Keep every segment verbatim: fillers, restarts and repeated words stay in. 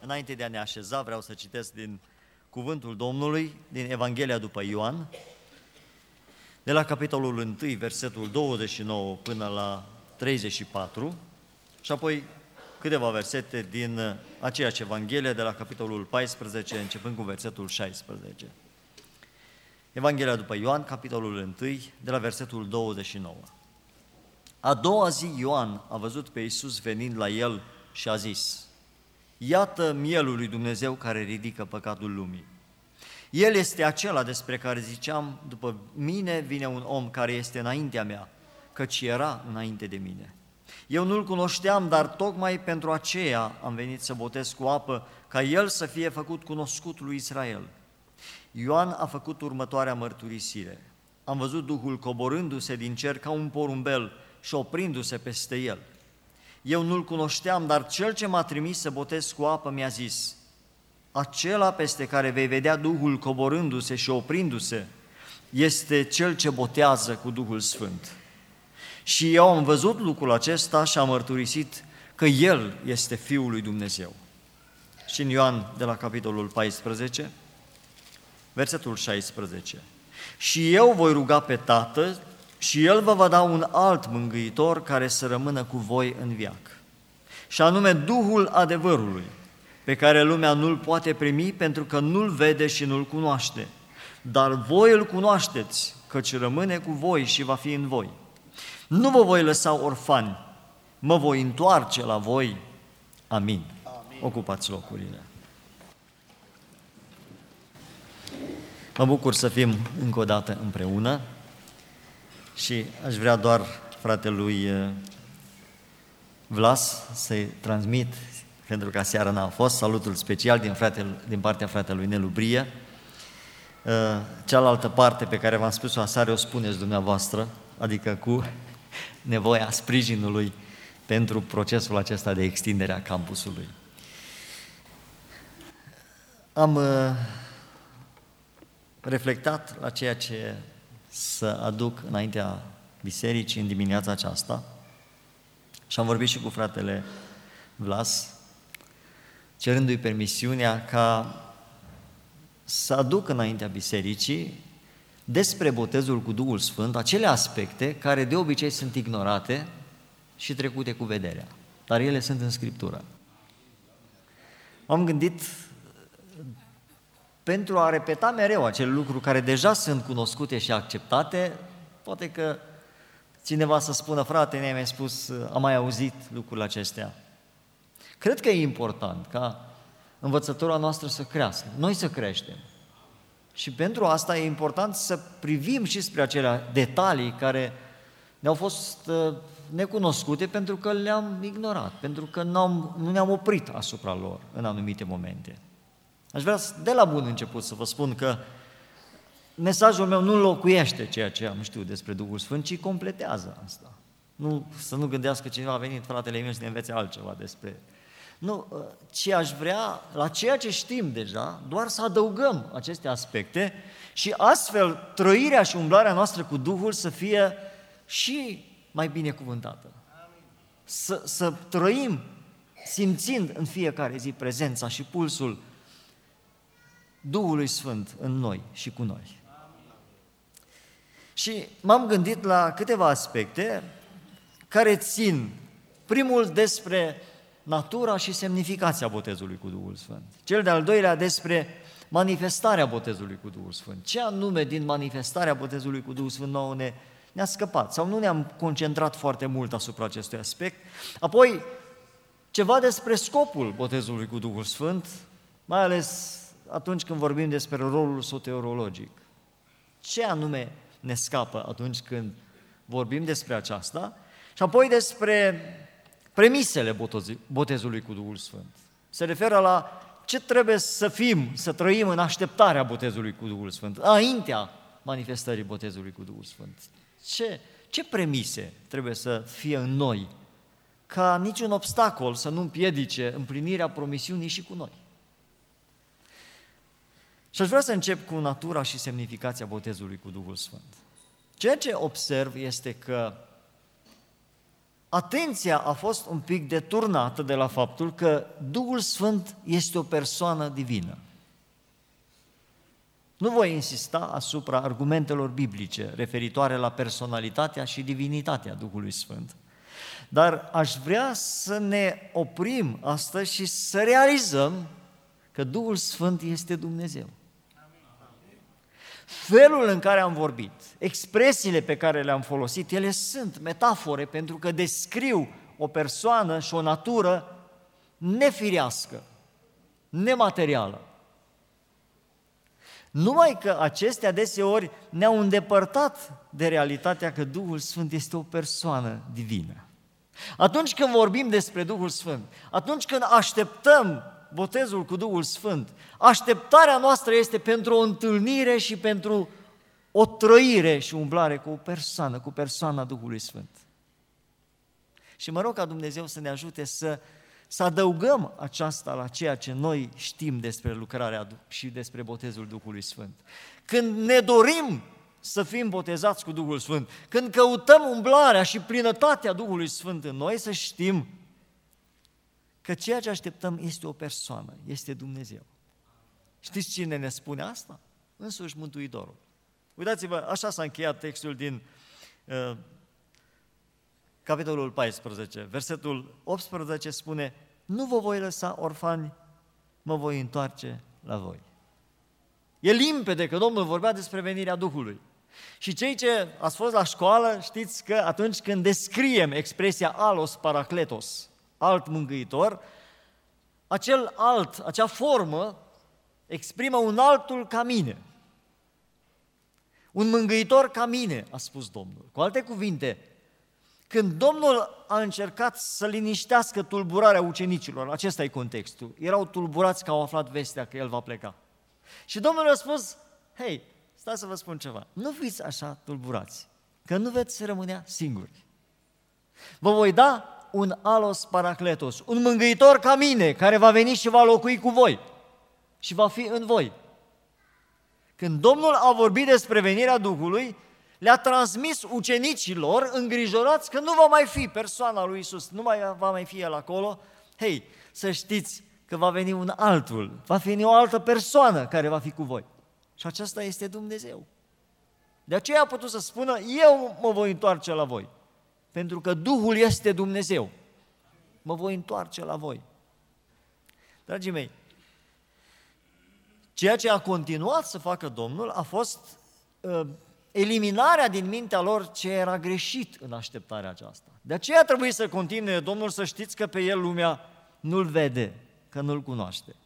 înainte de a ne așeza, vreau să citesc din cuvântul Domnului, din Evanghelia după Ioan, de la capitolul unu, versetul douăzeci și nouă până la treizeci și patru, și apoi câteva versete din aceeași Evanghelie, de la capitolul paisprezece, începând cu versetul șaisprezece. Evanghelia după Ioan, capitolul unu, de la versetul douăzeci și nouă. A doua zi Ioan a văzut pe Iisus venind la el și a zis: Iată mielul lui Dumnezeu care ridică păcatul lumii. El este acela despre care ziceam, după mine vine un om care este înaintea mea, căci era înainte de mine. Eu nu-l cunoșteam, dar tocmai pentru aceea am venit să botez cu apă, ca el să fie făcut cunoscut lui Israel. Ioan a făcut următoarea mărturisire: am văzut Duhul coborându-se din cer ca un porumbel și oprindu-se peste el. Eu nu-l cunoșteam, dar cel ce m-a trimis să botez cu apă mi-a zis: acela peste care vei vedea Duhul coborându-se și oprindu-se este cel ce botează cu Duhul Sfânt. Și eu am văzut lucrul acesta și am mărturisit că El este Fiul lui Dumnezeu. Și în Ioan, de la capitolul paisprezece, versetul șaisprezece. Și eu voi ruga pe Tatăl și El vă va da un alt mângâitor care să rămână cu voi în veac, și anume Duhul adevărului, pe care lumea nu-l poate primi pentru că nu-l vede și nu-l cunoaște. Dar voi îl cunoașteți, căci rămâne cu voi și va fi în voi. Nu vă voi lăsa orfani, mă voi întoarce la voi. Amin. Amin. Ocupați locurile. Mă bucur să fim încă o dată împreună și aș vrea doar fratelui Vlas să-i transmit, pentru că aseară n-a fost, salutul special din, fratele, din partea fratelui Nelu Brie. Cealaltă parte pe care v-am spus-o aseară o spuneți dumneavoastră, adică cu nevoia sprijinului pentru procesul acesta de extindere a campusului. Am reflectat la ceea ce să aduc înaintea bisericii în dimineața aceasta și am vorbit și cu fratele Vlas, cerându-i permisiunea ca să aduc înaintea bisericii despre botezul cu Duhul Sfânt acele aspecte care de obicei sunt ignorate și trecute cu vederea, dar ele sunt în Scriptură. M-am gândit pentru a repeta mereu acele lucruri care deja sunt cunoscute și acceptate. Poate că cineva să spună: frate, ne-ai mai spus, am mai auzit lucrurile acestea. Cred că e important ca învățătura noastră să crească, noi să creștem. Și pentru asta e important să privim și spre acele detalii care ne-au fost necunoscute pentru că le-am ignorat, pentru că n-am, nu ne-am oprit asupra lor în anumite momente. Aș vrea de la bun început să vă spun că mesajul meu nu înlocuiește ceea ce am știut despre Duhul Sfânt, ci completează asta. Nu, să nu gândească cineva: a venit fratele meu să ne învețe altceva despre... Nu, ci aș vrea, la ceea ce știm deja, doar să adăugăm aceste aspecte și astfel trăirea și umblarea noastră cu Duhul să fie și mai binecuvântată. Să, să trăim simțind în fiecare zi prezența și pulsul Duhului Sfânt în noi și cu noi. Și m-am gândit la câteva aspecte care țin, primul despre natura și semnificația botezului cu Duhul Sfânt. Cel de-al doilea despre manifestarea botezului cu Duhul Sfânt. Ce anume din manifestarea botezului cu Duhul Sfânt nouă ne, ne-a scăpat sau nu ne-am concentrat foarte mult asupra acestui aspect. Apoi ceva despre scopul botezului cu Duhul Sfânt, mai ales atunci când vorbim despre rolul soteriologic. Ce anume ne scapă atunci când vorbim despre aceasta? Și apoi despre premisele botezului cu Duhul Sfânt. Se referă la ce trebuie să fim, să trăim în așteptarea botezului cu Duhul Sfânt, înaintea manifestării botezului cu Duhul Sfânt. Ce, ce premise trebuie să fie în noi, ca niciun obstacol să nu împiedice împlinirea promisiunii și cu noi. Și aș vrea să încep cu natura și semnificația botezului cu Duhul Sfânt. Ceea ce observ este că atenția a fost un pic deturnată de la faptul că Duhul Sfânt este o persoană divină. Nu voi insista asupra argumentelor biblice referitoare la personalitatea și divinitatea Duhului Sfânt, dar aș vrea să ne oprim astăzi și să realizăm că Duhul Sfânt este Dumnezeu. Felul în care am vorbit, expresiile pe care le-am folosit, ele sunt metafore pentru că descriu o persoană și o natură nefirească, nematerială. Numai că acestea deseori ne-au îndepărtat de realitatea că Duhul Sfânt este o persoană divină. Atunci când vorbim despre Duhul Sfânt, atunci când așteptăm botezul cu Duhul Sfânt, așteptarea noastră este pentru o întâlnire și pentru o trăire și umblare cu o persoană, cu persoana Duhului Sfânt. Și mă rog ca Dumnezeu să ne ajute să, să adăugăm aceasta la ceea ce noi știm despre lucrarea și despre botezul Duhului Sfânt. Când ne dorim să fim botezați cu Duhul Sfânt, când căutăm umblarea și plinătatea Duhului Sfânt în noi, să știm că ceea ce așteptăm este o persoană, este Dumnezeu. Știți cine ne spune asta? Însuși Mântuitorul. Uitați-vă, așa s-a încheiat textul din uh, capitolul paisprezece. Versetul optsprezece spune: nu vă voi lăsa orfani, mă voi întoarce la voi. E limpede că Domnul vorbea despre venirea Duhului. Și cei ce ați fost la școală, știți că atunci când descriem expresia alos paracletos, alt mângâitor, acel alt, acea formă exprimă un altul ca mine. Un mângâitor ca mine, a spus Domnul. Cu alte cuvinte, când Domnul a încercat să liniștească tulburarea ucenicilor, acesta e contextul, erau tulburați că au aflat vestea că El va pleca. Și Domnul a spus: hei, stați să vă spun ceva, nu fiți așa tulburați, că nu veți rămâne singuri. Vă voi da un alos paracletos, un mângâitor ca mine, care va veni și va locui cu voi și va fi în voi. Când Domnul a vorbit despre venirea Duhului, le-a transmis ucenicilor îngrijorați că nu va mai fi persoana lui Iisus, nu mai va mai fi El acolo. Hei, să știți că va veni un altul, va veni o altă persoană care va fi cu voi. Și aceasta este Dumnezeu. De aceea a putut să spună: eu mă voi întoarce la voi. Pentru că Duhul este Dumnezeu. Mă voi întoarce la voi. Dragii mei, ceea ce a continuat să facă Domnul a fost uh, eliminarea din mintea lor ce era greșit în așteptarea aceasta. De aceea trebuie să continue Domnul, să știți că pe El lumea nu-L vede, că nu-L cunoaște.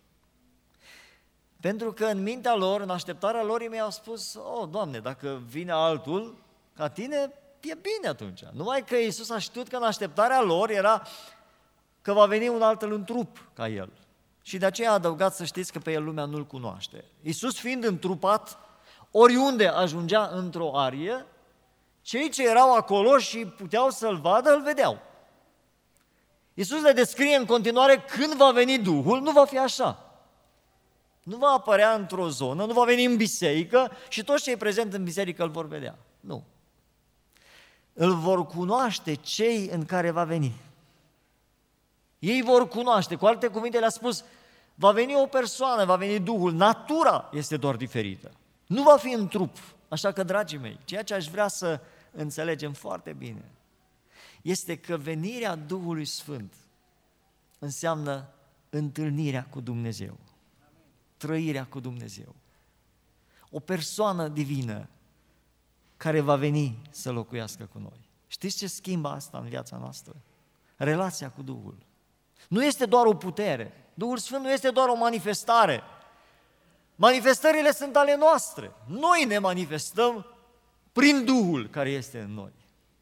Pentru că în mintea lor, în așteptarea lor, ei mi-au spus: oh, Doamne, dacă vine altul ca Tine, e bine atunci. Numai că Iisus a știut că în așteptarea lor era că va veni un altul în trup ca El. Și de aceea a adăugat, să știți că pe El lumea nu-L cunoaște. Iisus fiind întrupat, oriunde ajungea într-o arie, cei ce erau acolo și puteau să-L vadă, Îl vedeau. Iisus le descrie în continuare: când va veni Duhul, nu va fi așa. Nu va apărea într-o zonă, nu va veni în biserică și toți cei prezenți în biserică Îl vor vedea. Nu. Îl vor cunoaște cei în care va veni. Ei vor cunoaște. Cu alte cuvinte le-a spus: va veni o persoană, va veni Duhul, natura este doar diferită. Nu va fi în trup. Așa că, dragii mei, ceea ce aș vrea să înțelegem foarte bine este că venirea Duhului Sfânt înseamnă întâlnirea cu Dumnezeu, trăirea cu Dumnezeu. O persoană divină care va veni să locuiască cu noi. Știți ce schimbă asta în viața noastră? Relația cu Duhul. Nu este doar o putere. Duhul Sfânt nu este doar o manifestare. Manifestările sunt ale noastre. Noi ne manifestăm prin Duhul care este în noi.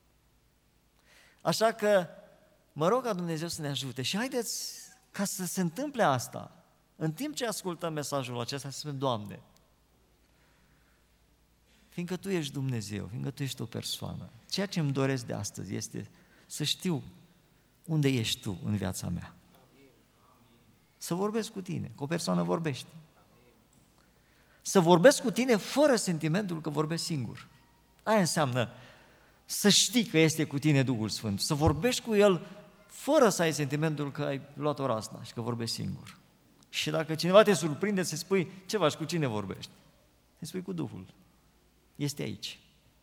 Așa că mă rog ca Dumnezeu să ne ajute și haideți ca să se întâmple asta. În timp ce ascultăm mesajul acesta, să spunem: Doamne, fiindcă Tu ești Dumnezeu, fiindcă Tu ești o persoană, ceea ce îmi doresc de astăzi este să știu unde ești Tu în viața mea. Să vorbesc cu Tine, că o persoană vorbește. Să vorbesc cu Tine fără sentimentul că vorbesc singur. Aia înseamnă să știi că este cu tine Duhul Sfânt, să vorbești cu El fără să ai sentimentul că ai luat o razna și că vorbești singur. Și dacă cineva te surprinde, să spui, ce faci, cu cine vorbești? Să spui cu Duhul. Este aici.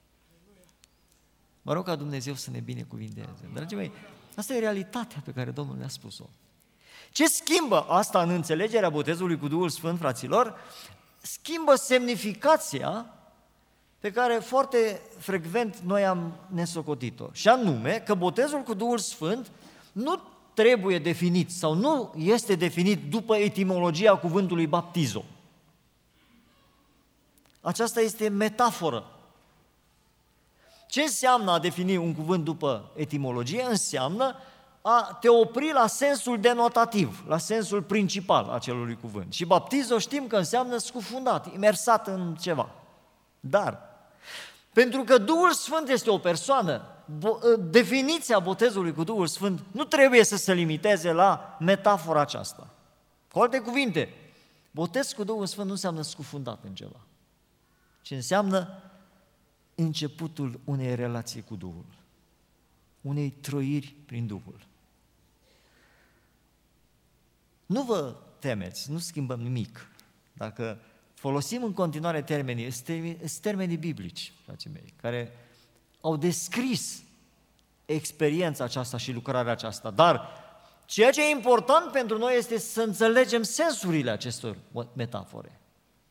Mă rog ca Dumnezeu să ne binecuvinteze. Dragii mei, asta e realitatea pe care Domnul ne-a spus-o. Ce schimbă asta în înțelegerea botezului cu Duhul Sfânt, fraților? Schimbă semnificația pe care foarte frecvent noi am nesocotit-o. Și anume că botezul cu Duhul Sfânt nu trebuie definit sau nu este definit după etimologia cuvântului baptizo. Aceasta este metaforă. Ce înseamnă a defini un cuvânt după etimologie? Înseamnă a te opri la sensul denotativ, la sensul principal a acelui cuvânt. Și baptizo știm că înseamnă scufundat, imersat în ceva. Dar, pentru că Duhul Sfânt este o persoană, definiția botezului cu Duhul Sfânt nu trebuie să se limiteze la metafora aceasta. Cu alte cuvinte, botez cu Duhul Sfânt nu înseamnă scufundat în ceva, ci înseamnă începutul unei relații cu Duhul, unei trăiri prin Duhul. Nu vă temeți, nu schimbăm nimic. Dacă folosim în continuare termenii, sunt termenii biblici, frații mei, care au descris experiența aceasta și lucrarea aceasta, dar ceea ce e important pentru noi este să înțelegem sensurile acestor metafore.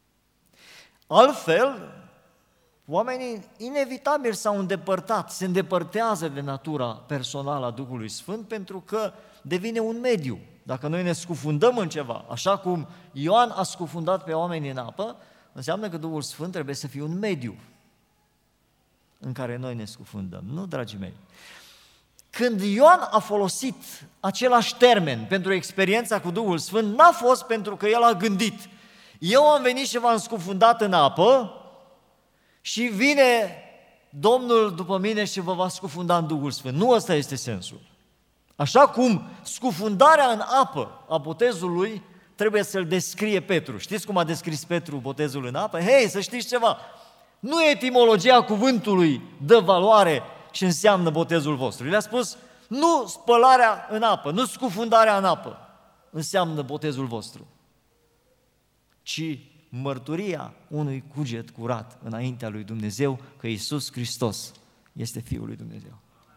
Altfel, oamenii inevitabil s-au îndepărtat, se îndepărtează de natura personală a Duhului Sfânt pentru că devine un mediu. Dacă noi ne scufundăm în ceva, așa cum Ioan a scufundat pe oameni în apă, înseamnă că Duhul Sfânt trebuie să fie un mediu în care noi ne scufundăm. Nu, dragii mei? Când Ioan a folosit același termen pentru experiența cu Duhul Sfânt, n-a fost pentru că el a gândit, eu am venit și v-am scufundat în apă și vine Domnul după mine și vă va scufunda în Duhul Sfânt. Nu ăsta este sensul. Așa cum scufundarea în apă a botezului trebuie să-l descrie Petru. Știți cum a descris Petru botezul în apă? Hei, să știți ceva, nu etimologia cuvântului dă valoare și înseamnă botezul vostru. Le-a spus, nu spălarea în apă, nu scufundarea în apă înseamnă botezul vostru, ci mărturia unui cuget curat înaintea lui Dumnezeu că Iisus Hristos este Fiul lui Dumnezeu.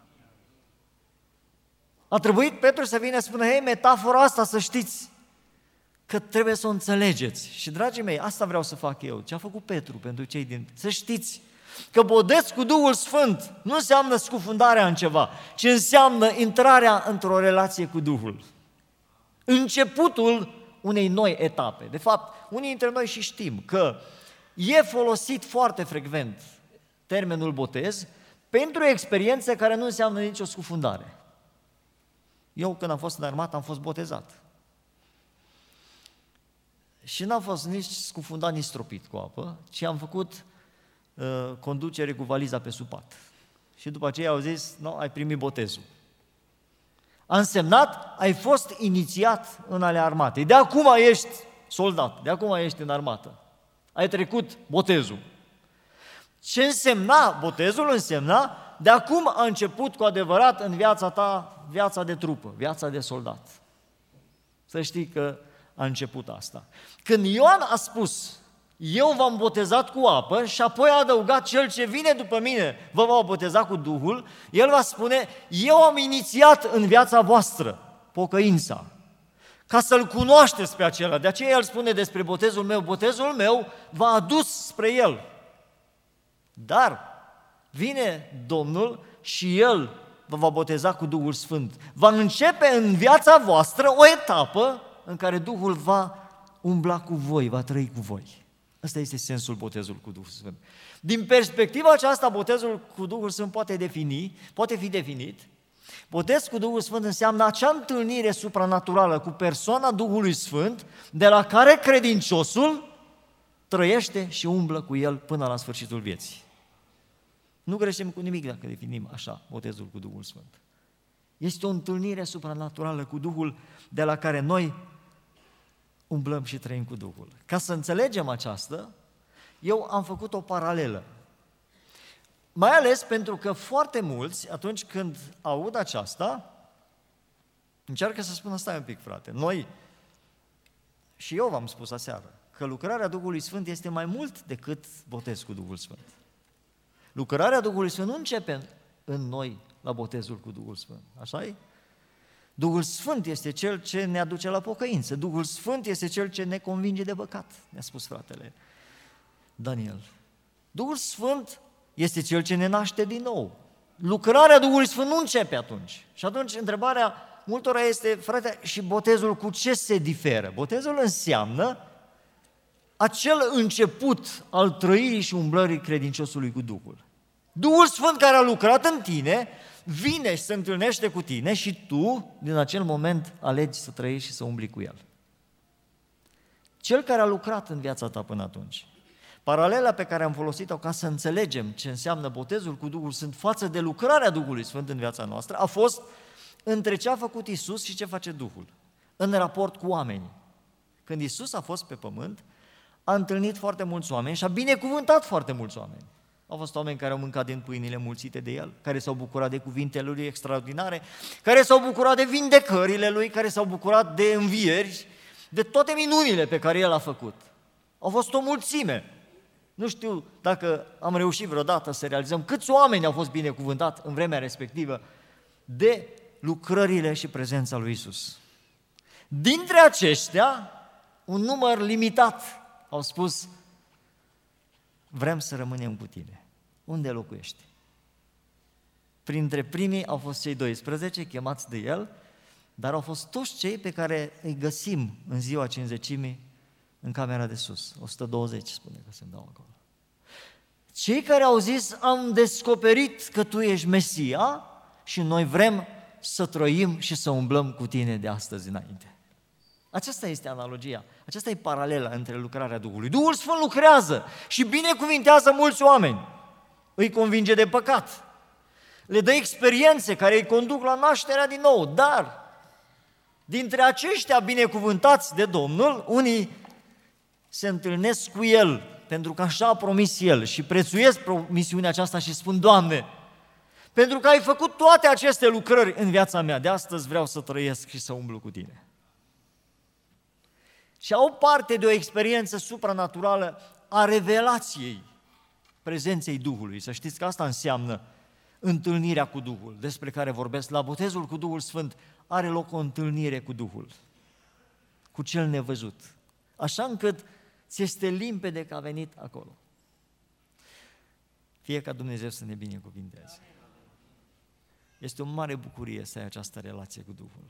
A trebuit Petru să vină să spună, hei, metafora asta să știți că trebuie să o înțelegeți. Și, dragii mei, asta vreau să fac eu, ce a făcut Petru pentru cei din... Să știți că botez cu Duhul Sfânt nu înseamnă scufundarea în ceva, ci înseamnă intrarea într-o relație cu Duhul. Începutul unei noi etape. De fapt, unii dintre noi și știm că e folosit foarte frecvent termenul botez pentru experiențe care nu înseamnă nicio scufundare. Eu, când am fost în armată, am fost botezat. Și n-am fost nici scufundat, nici stropit cu apă, ci am făcut uh, conducere cu valiza pe supat. Și după aceea au zis, nu, ai primit botezul. A însemnat, ai fost inițiat în ale armatei. De acum ești soldat, de acum ești în armată. Ai trecut botezul. Ce însemna botezul? Însemna, de acum a început cu adevărat în viața ta viața de trupă, viața de soldat. Să știi că a început asta. Când Ioan a spus, eu v-am botezat cu apă și apoi a adăugat, cel ce vine după mine vă va boteza cu Duhul, el va spune, eu am inițiat în viața voastră pocăința, ca să-L cunoașteți pe acela. De aceea el spune despre botezul meu, botezul meu v-a adus spre El. Dar vine Domnul și El vă va boteza cu Duhul Sfânt. Va începe în viața voastră o etapă în care Duhul va umbla cu voi, va trăi cu voi. Ăsta este sensul botezului cu Duhul Sfânt. Din perspectiva aceasta, botezul cu Duhul Sfânt poate defini, poate fi definit. Botez cu Duhul Sfânt înseamnă acea întâlnire supranaturală cu persoana Duhului Sfânt, de la care credinciosul trăiește și umblă cu el până la sfârșitul vieții. Nu greșim cu nimic dacă definim așa botezul cu Duhul Sfânt. Este o întâlnire supranaturală cu Duhul de la care noi umblăm și trăim cu Duhul. Ca să înțelegem aceasta, eu am făcut o paralelă. Mai ales pentru că foarte mulți, atunci când aud aceasta, încearcă să spună, stai un pic, frate, noi, și eu v-am spus aseară, că lucrarea Duhului Sfânt este mai mult decât botez cu Duhul Sfânt. Lucrarea Duhului Sfânt nu începe în noi la botezul cu Duhul Sfânt, așa-i? Duhul Sfânt este Cel ce ne aduce la pocăință, Duhul Sfânt este Cel ce ne convinge de păcat, ne-a spus fratele Daniel. Duhul Sfânt este Cel ce ne naște din nou. Lucrarea Duhului Sfânt nu începe atunci. Și atunci întrebarea multora este, frate, și botezul cu ce se diferă? Botezul înseamnă acel început al trăirii și umblării credinciosului cu Duhul. Duhul Sfânt care a lucrat în tine vine și se întâlnește cu tine și tu, din acel moment, alegi să trăiești și să umbli cu El. Cel care a lucrat în viața ta până atunci. Paralela pe care am folosit-o ca să înțelegem ce înseamnă botezul cu Duhul Sfânt față de lucrarea Duhului Sfânt în viața noastră a fost între ce a făcut Iisus și ce face Duhul, în raport cu oamenii. Când Iisus a fost pe pământ, a întâlnit foarte mulți oameni și a binecuvântat foarte mulți oameni. Au fost oameni care au mâncat din pâinile mulțite de El, care s-au bucurat de cuvintele Lui extraordinare, care s-au bucurat de vindecările Lui, care s-au bucurat de învieri, de toate minunile pe care El a făcut. Au fost o mulțime. Nu știu dacă am reușit vreodată să realizăm câți oameni au fost binecuvântați în vremea respectivă de lucrările și prezența lui Iisus. Dintre aceștia, un număr limitat au spus, vrem să rămânem cu tine. Unde locuiești? Printre primii au fost cei doisprezece chemați de El, dar au fost toți cei pe care îi găsim în ziua cincizecimii în camera de sus. o sută douăzeci spune că se dau acolo. Cei care au zis, am descoperit că Tu ești Mesia și noi vrem să trăim și să umblăm cu Tine de astăzi înainte. Aceasta este analogia, aceasta e paralela între lucrarea Duhului. Duhul Sfânt lucrează și binecuvintează mulți oameni, îi convinge de păcat, le dă experiențe care îi conduc la nașterea din nou, dar dintre aceștia binecuvântați de Domnul, unii se întâlnesc cu El, pentru că așa a promis El și prețuiesc promisiunea aceasta și spun, Doamne, pentru că ai făcut toate aceste lucrări în viața mea, de astăzi vreau să trăiesc și să umblu cu Tine. Și au parte de o experiență supranaturală a revelației prezenței Duhului. Să știți că asta înseamnă întâlnirea cu Duhul, despre care vorbesc. La botezul cu Duhul Sfânt are loc o întâlnire cu Duhul, cu Cel nevăzut, așa încât ți este limpede că a venit acolo. Fie ca Dumnezeu să ne binecuvinteze. Este o mare bucurie să ai această relație cu Duhul.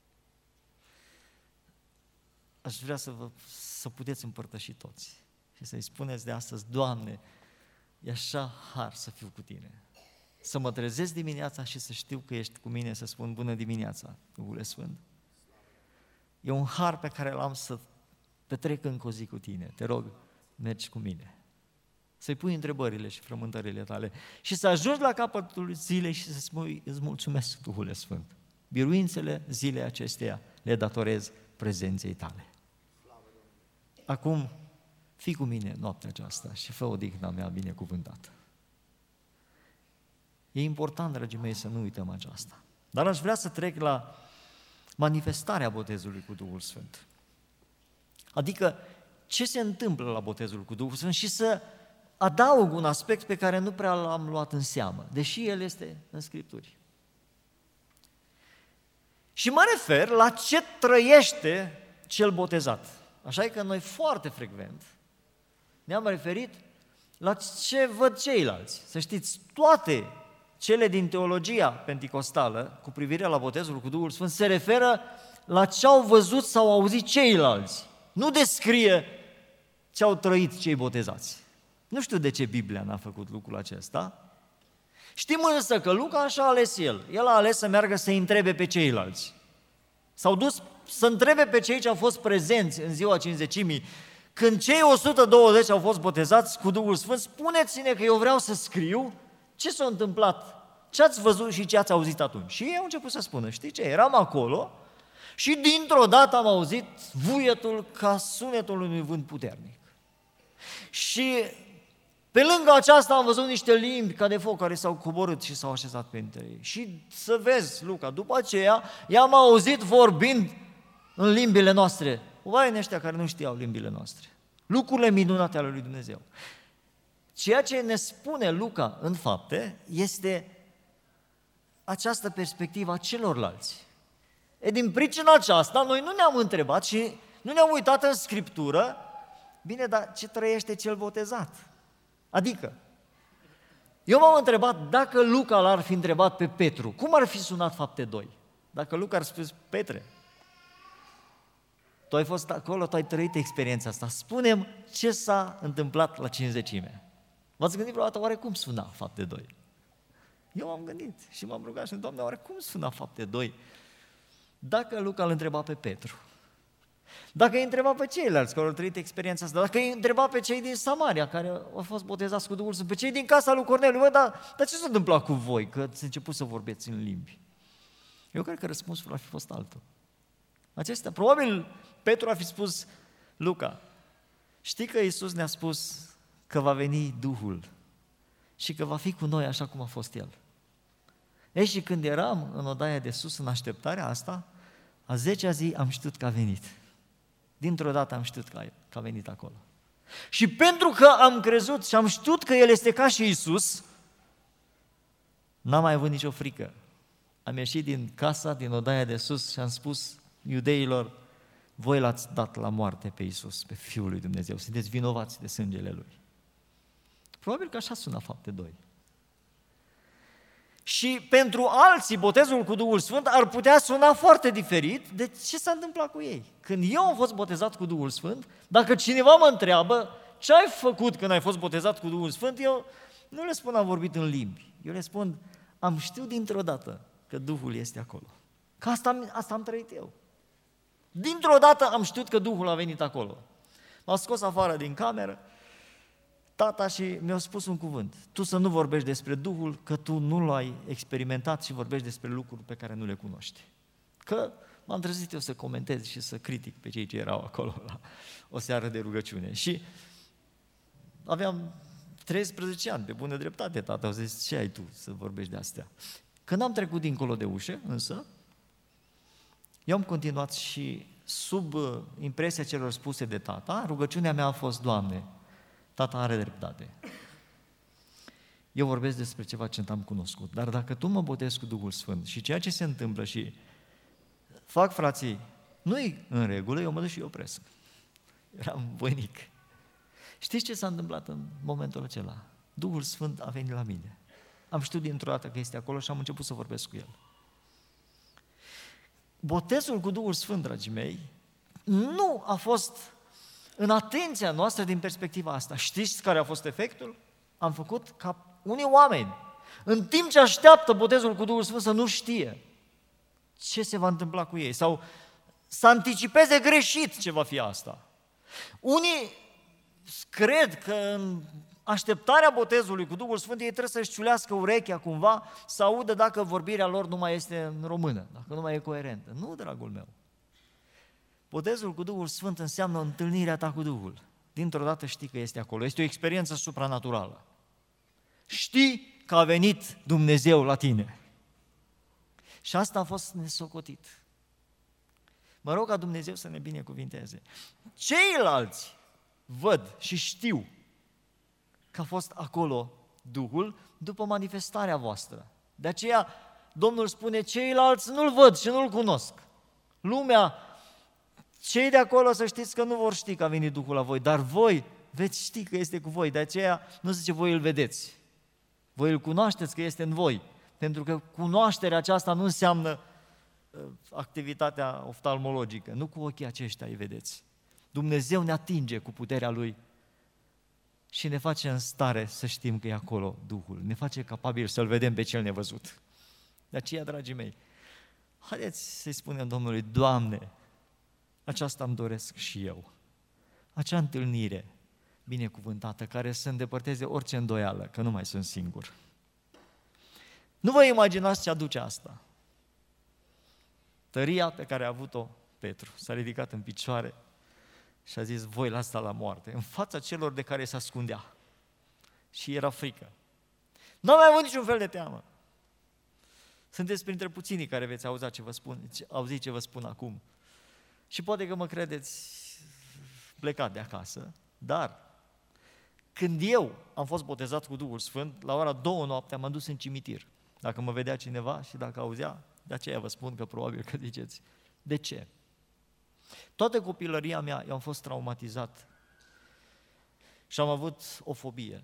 Aș vrea să, vă, să puteți împărtăși toți și să-i spuneți de astăzi, Doamne, e așa har să fiu cu Tine. Să mă trezesc dimineața și să știu că ești cu mine, să spun bună dimineața, Duhule Sfânt. E un har pe care l-am să petrec încă o zi cu Tine. Te rog, mergi cu mine. Să-i pui întrebările și frământările tale și să ajungi la capătul zilei și să spui, îți mulțumesc, Duhule Sfânt. Biruințele zilei acesteia le datorez prezenței Tale. Acum, fii cu mine noaptea aceasta și fă odihna mea binecuvântată. E important, dragii mei, să nu uităm aceasta. Dar aș vrea să trec la manifestarea botezului cu Duhul Sfânt. Adică, ce se întâmplă la botezul cu Duhul Sfânt și să adaug un aspect pe care nu prea l-am luat în seamă, deși el este în Scripturi. Și mă refer la ce trăiește cel botezat. Așa e că noi foarte frecvent ne-am referit la ce văd ceilalți. Să știți, toate cele din teologia penticostală cu privire la botezul cu Duhul Sfânt se referă la ce au văzut sau auzit ceilalți. Nu descrie ce au trăit cei botezați. Nu știu de ce Biblia n-a făcut lucrul acesta. Știm însă că Luca așa a ales el. El a ales să meargă să-i întrebe pe ceilalți. S-au dus să întrebe pe cei ce au fost prezenți în ziua cincizecimii. Când cei o sută douăzeci au fost botezați cu Duhul Sfânt, spuneți-ne că eu vreau să scriu ce s-a întâmplat, ce ați văzut și ce ați auzit atunci. Și ei au început să spună, știi ce, eram acolo și dintr-o dată am auzit vuietul ca sunetul unui vânt puternic. Și Pe lângă aceasta am văzut niște limbi ca de foc care s-au coborât și s-au așezat printre ei. Și să vezi, Luca, după aceea i-am auzit vorbind în limbile noastre. Oamenii ăștia care nu știau limbile noastre. Lucrurile minunate ale lui Dumnezeu. Ceea ce ne spune Luca în fapte este această perspectivă a celorlalți. E din pricina aceasta, noi nu ne-am întrebat și nu ne-am uitat în Scriptură, bine, dar ce trăiește cel botezat? Adică, eu m-am întrebat dacă Luca l-ar fi întrebat pe Petru, cum ar fi sunat fapte doi? Dacă Luca ar spus, Petre, tu ai fost acolo, tu ai trăit experiența asta, spune-mi ce s-a întâmplat la cincizecime. V-ați gândit vreodată, oare cum suna fapte doi? Eu m-am gândit și m-am rugat și Doamne, oare cum suna fapte doi? Dacă Luca îl întreba pe Petru, dacă îi întreba pe ceilalți care au trăit experiența asta, dacă îi întreba pe cei din Samaria care au fost botezați cu Duhul Sfânt, pe cei din casa lui Corneliu, bă, dar, dar ce s-a întâmplat cu voi că ați început să vorbiți în limbi? Eu cred că răspunsul ar fi fost altul. Acestea, probabil Petru ar fi spus, Luca, știi că Iisus ne-a spus că va veni Duhul și că va fi cu noi așa cum a fost El. Ei, și când eram în odaia de sus, în așteptarea asta, a zecea zi am știut că a venit. Dintr-o dată am știut că a venit acolo. Și pentru că am crezut și am știut că El este ca și Iisus, n-am mai avut nicio frică. Am ieșit din casa, din odaia de sus și am spus iudeilor, voi l-ați dat la moarte pe Iisus, pe Fiul lui Dumnezeu, sunteți vinovați de sângele Lui. Probabil că așa sună fapte doi. Și pentru alții, botezul cu Duhul Sfânt ar putea suna foarte diferit de ce s-a întâmplat cu ei. Când eu am fost botezat cu Duhul Sfânt, dacă cineva mă întreabă ce ai făcut când ai fost botezat cu Duhul Sfânt, eu nu le spun am vorbit în limbi. Eu le spun, am știut dintr-o dată că Duhul este acolo. Că asta, asta am trăit eu. Dintr-o dată am știut că Duhul a venit acolo. M-a scos afară din cameră, tata, și mi-a spus un cuvânt. Tu să nu vorbești despre Duhul, că tu nu l-ai experimentat și vorbești despre lucruri pe care nu le cunoști. Că m-am trezit eu să comentez și să critic pe cei ce erau acolo la o seară de rugăciune. Și aveam treisprezece ani, pe bună dreptate, tata a zis, ce ai tu să vorbești de astea? Când am trecut dincolo de ușă, însă, eu am continuat și sub impresia celor spuse de tata, rugăciunea mea a fost, Doamne, tata are dreptate. Eu vorbesc despre ceva ce n-am cunoscut, dar dacă Tu mă botezi cu Duhul Sfânt și ceea ce se întâmplă și fac frații, nu-i în regulă, eu mă duc și eu opresc. Eram voinic. Știți ce s-a întâmplat în momentul acela? Duhul Sfânt a venit la mine. Am știut dintr-o dată că este acolo și am început să vorbesc cu El. Botezul cu Duhul Sfânt, dragii mei, nu a fost în atenția noastră din perspectiva asta. Știți care a fost efectul? Am făcut ca unii oameni, în timp ce așteaptă botezul cu Duhul Sfânt, să nu știe ce se va întâmpla cu ei sau să anticipeze greșit ce va fi asta. Unii cred că în așteptarea botezului cu Duhul Sfânt ei trebuie să-și ciulească urechea cumva să audă dacă vorbirea lor nu mai este în română, dacă nu mai e coerentă. Nu, dragul meu. Botezul cu Duhul Sfânt înseamnă întâlnirea ta cu Duhul. Dintr-o dată știi că este acolo. Este o experiență supranaturală. Știi că a venit Dumnezeu la tine. Și asta a fost nesocotit. Mă rog ca Dumnezeu să ne binecuvinteze. Ceilalți văd și știu că a fost acolo Duhul după manifestarea voastră. De aceea Domnul spune, ceilalți nu-L văd și nu-L cunosc. Lumea, cei de acolo să știți că nu vor ști că a venit Duhul la voi, dar voi veți ști că este cu voi. De aceea nu zice voi îl vedeți. Voi îl cunoașteți că este în voi. Pentru că cunoașterea aceasta nu înseamnă uh, activitatea oftalmologică. Nu cu ochii aceștia îi vedeți. Dumnezeu ne atinge cu puterea Lui și ne face în stare să știm că e acolo Duhul. Ne face capabil să-L vedem pe Cel nevăzut. De aceea, dragii mei, haideți să-i spunem Domnului, Doamne, aceasta îmi doresc și eu. Acea întâlnire binecuvântată care să îndepărteze orice îndoială, că nu mai sunt singur. Nu vă imaginați ce aduce asta. Tăria pe care a avut-o Petru s-a ridicat în picioare și a zis, voi l-ați dat la moarte, în fața celor de care se ascundea. și era frică. Nu am mai avut niciun fel de teamă. Sunteți printre puținii care veți auzi ce vă spun, auzi ce vă spun acum. Și poate că mă credeți plecat de acasă, dar când eu am fost botezat cu Duhul Sfânt, la ora două noaptea m-am dus în cimitir. Dacă mă vedea cineva și dacă auzea, de aceea vă spun că probabil că ziceți, de ce? Toată copilăria mea, eu am fost traumatizat și am avut o fobie.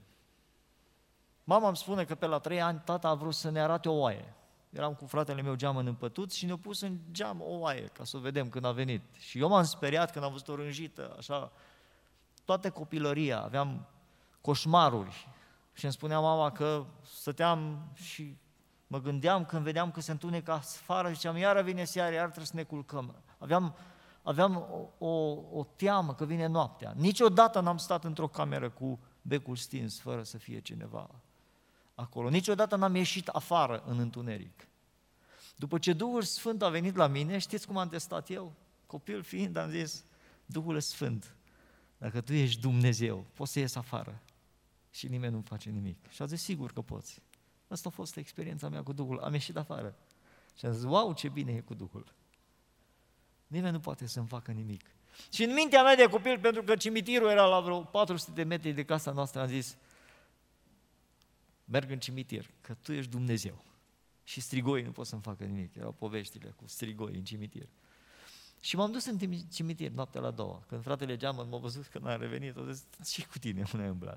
Mama îmi spune că pe la trei ani tata a vrut să ne arate o oaie. Eram cu fratele meu geamăn în pătuț și ne-a pus în geam o oaie, ca să o vedem când a venit. Și eu m-am speriat când am văzut o rânjită, așa. Toată copilăria, aveam coșmaruri și îmi spunea mama că stăteam și mă gândeam când vedeam că se întunecă afară și ziceam, iară vine seara, iar trebuie să ne culcăm. Aveam, aveam o, o, o teamă că vine noaptea. Niciodată n-am stat într-o cameră cu becul stins, fără să fie cineva acolo. Niciodată n-am ieșit afară în întuneric. După ce Duhul Sfânt a venit la mine, știți cum am testat eu? Copil fiind, am zis, Duhul Sfânt, dacă Tu ești Dumnezeu, poți să ies afară și nimeni nu-mi face nimic. Și a zis, sigur că poți. Asta a fost experiența mea cu Duhul. Am ieșit afară și am zis, wow, ce bine e cu Duhul. Nimeni nu poate să-mi facă nimic. Și în mintea mea de copil, pentru că cimitirul era la vreo patru sute de metri de casa noastră, am zis, merg în cimitir, că Tu ești Dumnezeu. Și strigoii nu pot să-mi facă nimic. Erau poveștile cu strigoi în cimitir. Și m-am dus în cimitir noaptea la doua. Când fratele geamăn m-a văzut că n-a revenit, a zis, ce cu tine, unde ai umblat?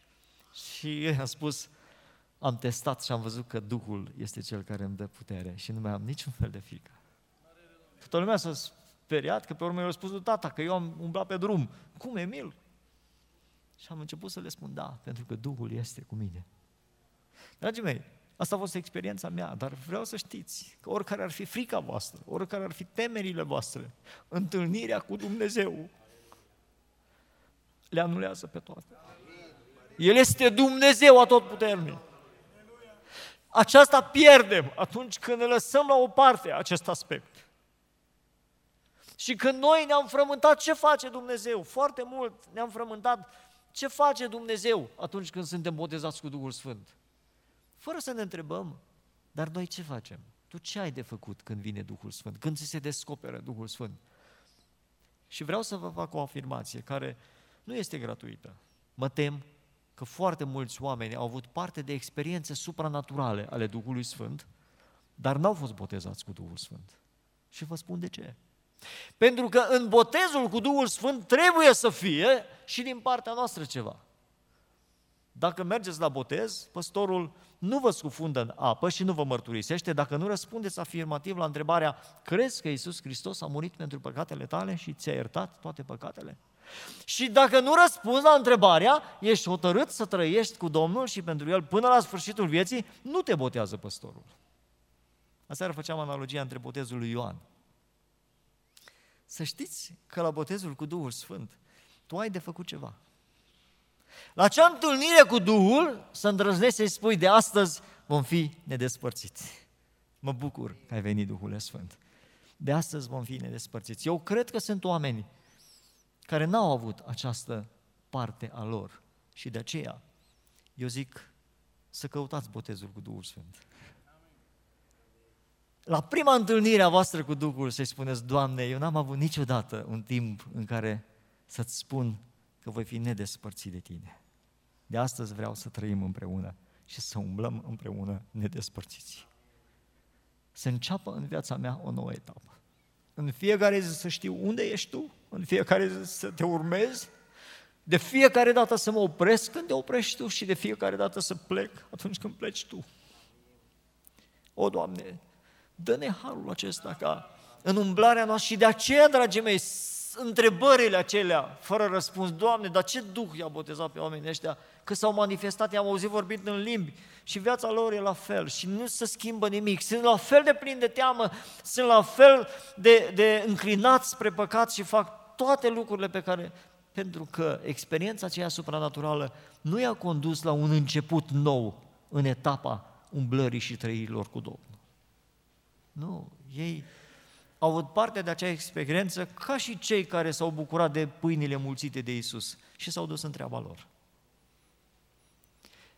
Și eu i-am spus, am testat și am văzut că Duhul este Cel care îmi dă putere și nu mai am niciun fel de frică. Toată lumea s-a speriat, că pe urmă i-a spus lui tata că eu am umblat pe drum. Cum, Emil? Și am început să le spun, da, pentru că Duhul este cu mine. Dragii mei, asta a fost experiența mea, dar vreau să știți că oricare ar fi frica voastră, oricare ar fi temerile voastre, întâlnirea cu Dumnezeu le anulează pe toate. El este Dumnezeu atotputernic. Aceasta pierdem atunci când ne lăsăm la o parte acest aspect. Și când noi ne-am frământat, ce face Dumnezeu? Foarte mult ne-am frământat ce face Dumnezeu atunci când suntem botezați cu Duhul Sfânt. Fără să ne întrebăm, dar noi ce facem? Tu ce ai de făcut când vine Duhul Sfânt? Când ți se descoperă Duhul Sfânt? Și vreau să vă fac o afirmație care nu este gratuită. Mă tem că foarte mulți oameni au avut parte de experiențe supranaturale ale Duhului Sfânt, dar n-au fost botezați cu Duhul Sfânt. Și vă spun de ce. Pentru că în botezul cu Duhul Sfânt trebuie să fie și din partea noastră ceva. Dacă mergeți la botez, păstorul nu vă scufundă în apă și nu vă mărturisește dacă nu răspundeți afirmativ la întrebarea, crezi că Iisus Hristos a murit pentru păcatele tale și ți-a iertat toate păcatele? Și dacă nu răspunzi la întrebarea, ești hotărât să trăiești cu Domnul și pentru El până la sfârșitul vieții, nu te botează păstorul. Aseară făceam analogia între botezul lui Ioan. Să știți că la botezul cu Duhul Sfânt, tu ai de făcut ceva. La acea întâlnire cu Duhul, să îndrăznești să-i spui, de astăzi vom fi nedespărțiți. Mă bucur că ai venit, Duhul Sfânt. De astăzi vom fi nedespărțiți. Eu cred că sunt oameni care n-au avut această parte a lor și de aceea eu zic să căutați botezul cu Duhul Sfânt. La prima întâlnire a voastră cu Duhul să-i spuneți, Doamne, eu n-am avut niciodată un timp în care să-ți spun că voi fi nedespărțit de Tine. De astăzi vreau să trăim împreună și să umblăm împreună nedespărțiți. Să înceapă în viața mea o nouă etapă. În fiecare zi să știu unde ești Tu, în fiecare zi să Te urmezi, de fiecare dată să mă opresc când Te oprești Tu și de fiecare dată să plec atunci când pleci Tu. O, Doamne, dă-ne harul acesta ca în umblarea noastră și de aceea, dragii mei, întrebările acelea fără răspuns, Doamne, dar ce Duh i-a botezat pe oamenii ăștia? Că s-au manifestat, i-am auzit vorbind în limbi și viața lor e la fel și nu se schimbă nimic. Sunt la fel de plini de teamă, sunt la fel de, de înclinați spre păcat și fac toate lucrurile pe care, pentru că experiența aceea supranaturală nu i-a condus la un început nou în etapa umblării și trăirilor cu Domnul. Nu, ei au avut parte de acea experiență ca și cei care s-au bucurat de pâinile mulțite de Iisus și s-au dus în treaba lor.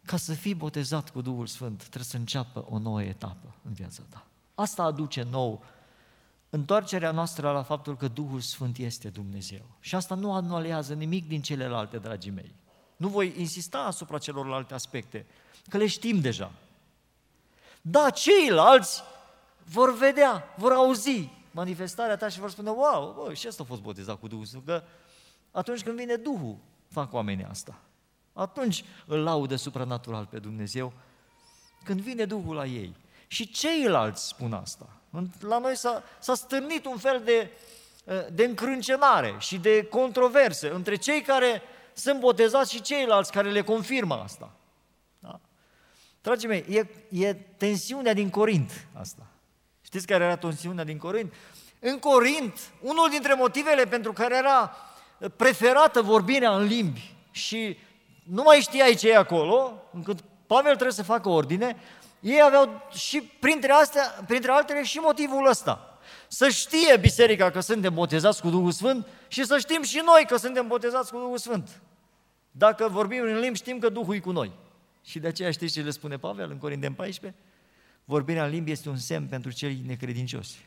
ca să fii botezat cu Duhul Sfânt, trebuie să înceapă o nouă etapă în viața ta. Asta aduce nou întoarcerea noastră la faptul că Duhul Sfânt este Dumnezeu. Și asta nu anulează nimic din celelalte, dragii mei. Nu voi insista asupra celorlalte aspecte, că le știm deja. Da, ceilalți vor vedea, vor auzi manifestarea ta și vor spune, wow, bă, și ăsta a fost botezat cu Duhul Sfânt, că atunci când vine Duhul, fac oamenii asta. Atunci îl laudă supranatural pe Dumnezeu, când vine Duhul la ei. Și ceilalți spun asta. La noi s-a, s-a stârnit un fel de, de încrâncenare și de controverse între cei care sunt botezați și ceilalți care le confirmă asta. Da? Dragii mei, e, e tensiunea din Corint asta. Știți care era tensiunea din Corint? În Corint, unul dintre motivele pentru care era preferată vorbirea în limbi și nu mai știai ce e acolo, încât Pavel trebuie să facă ordine, ei aveau și printre, astea, printre altele și motivul ăsta. Să știe biserica că suntem botezați cu Duhul Sfânt și să știm și noi că suntem botezați cu Duhul Sfânt. Dacă vorbim în limbi, știm că Duhul e cu noi. Și de aceea știți ce le spune Pavel în Corinteni paisprezece? Vorbirea în limbi este un semn pentru cei necredincioși.